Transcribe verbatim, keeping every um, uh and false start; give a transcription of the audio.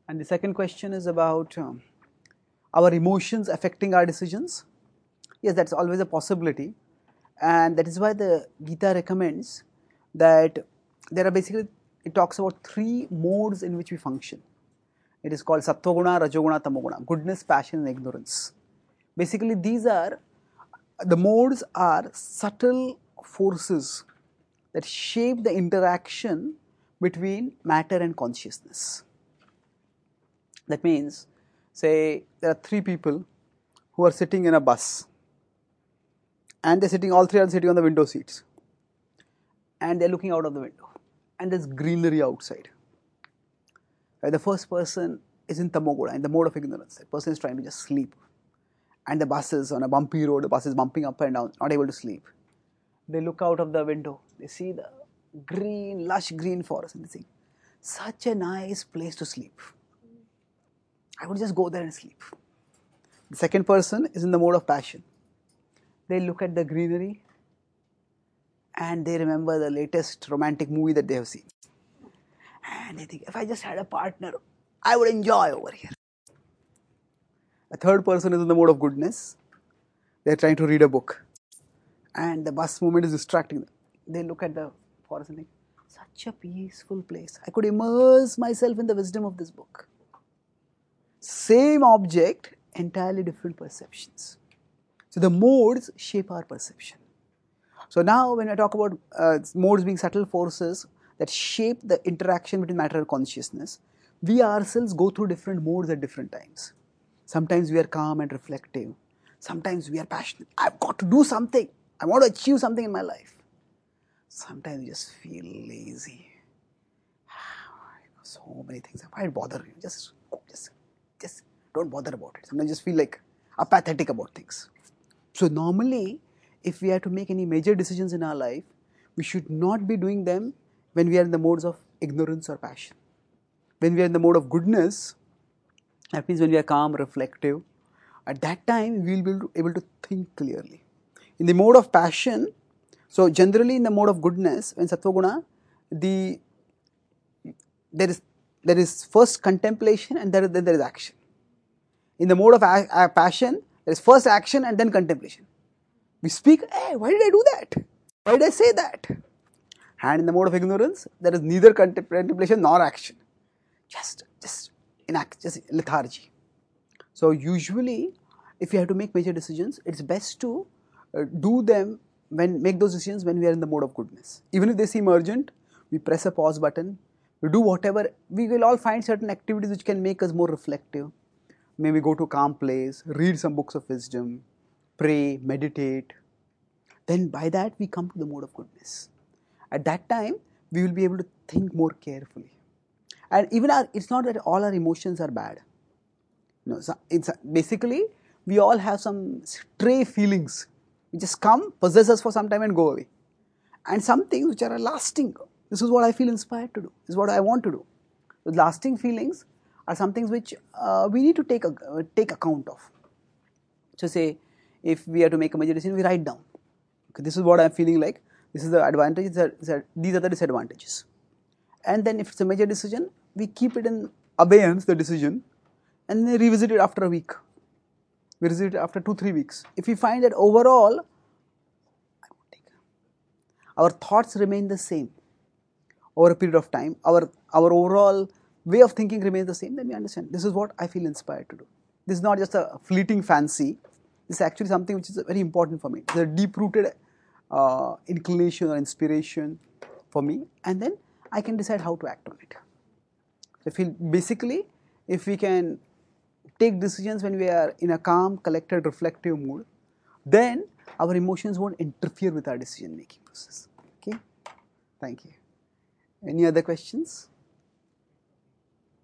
And the second question is about um, our emotions affecting our decisions. Yes, that's always a possibility, and that is why the Gita recommends that there are basically, it talks about three modes in which we function. It is called Sattva-guna, Rajoguna, Tamoguna, goodness, passion and ignorance. Basically these are, the modes are subtle forces that shape the interaction between matter and consciousness. That means, say there are three people who are sitting in a bus, and they're sitting, all three are sitting on the window seats, and they're looking out of the window, and there's greenery outside. Right? The first person is in Tamoguna, in the mode of ignorance. That person is trying to just sleep, and the bus is on a bumpy road, the bus is bumping up and down, not able to sleep. They look out of the window, they see the green, lush green forest, and they think, such a nice place to sleep. I would just go there and sleep. The second person is in the mode of passion. They look at the greenery and they remember the latest romantic movie that they have seen. And they think, if I just had a partner, I would enjoy over here. The third person is in the mode of goodness. They are trying to read a book, and the bus movement is distracting them. They look at the forest and think, such a peaceful place. I could immerse myself in the wisdom of this book. Same object, entirely different perceptions. So the modes shape our perception. So now when I talk about uh, modes being subtle forces that shape the interaction between matter and consciousness, we ourselves go through different modes at different times. Sometimes we are calm and reflective. Sometimes we are passionate. I've got to do something. I want to achieve something in my life. Sometimes you just feel lazy. So many things. Why bother? Just, just, just don't bother about it. Sometimes you just feel like apathetic about things. So normally, if we have to make any major decisions in our life, we should not be doing them when we are in the modes of ignorance or passion. When we are in the mode of goodness, that means when we are calm, reflective, at that time we will be able to think clearly. In the mode of passion, so generally in the mode of goodness, when Sattva Guna, the, there is there is first contemplation and then there is action. In the mode of a, a passion, there is first action and then contemplation. We speak, hey, why did I do that? Why did I say that? And in the mode of ignorance, there is neither contemplation nor action. Just, just inact, just lethargy. So usually, if you have to make major decisions, it's best to uh, do them when, make those decisions when we are in the mode of goodness. Even if they seem urgent, we press a pause button, we do whatever, we will all find certain activities which can make us more reflective. Maybe go to a calm place, read some books of wisdom, pray, meditate. Then by that we come to the mode of goodness. At that time, we will be able to think more carefully. And even our, it's not that all our emotions are bad. No, so it's basically we all have some stray feelings which just come, possess us for some time and go away. And some things which are lasting. This is what I feel inspired to do. This is what I want to do. The lasting feelings are some things which uh, we need to take a, uh, take account of. So say, if we have to make a major decision, we write down. Okay, this is what I am feeling like. This is the advantages. These are the disadvantages. And then if it's a major decision, we keep it in abeyance, the decision, and then revisit it after a week. We revisit it after two, three weeks. If we find that overall, our thoughts remain the same over a period of time, our, our overall way of thinking remains the same, then we understand this is what I feel inspired to do. This is not just a fleeting fancy. This is actually something which is very important for me. It's a deep-rooted uh, inclination or inspiration for me, and then I can decide how to act on it. So feel basically, if we can take decisions when we are in a calm, collected, reflective mood, then our emotions won't interfere with our decision-making process. Okay? Thank you. Any other questions?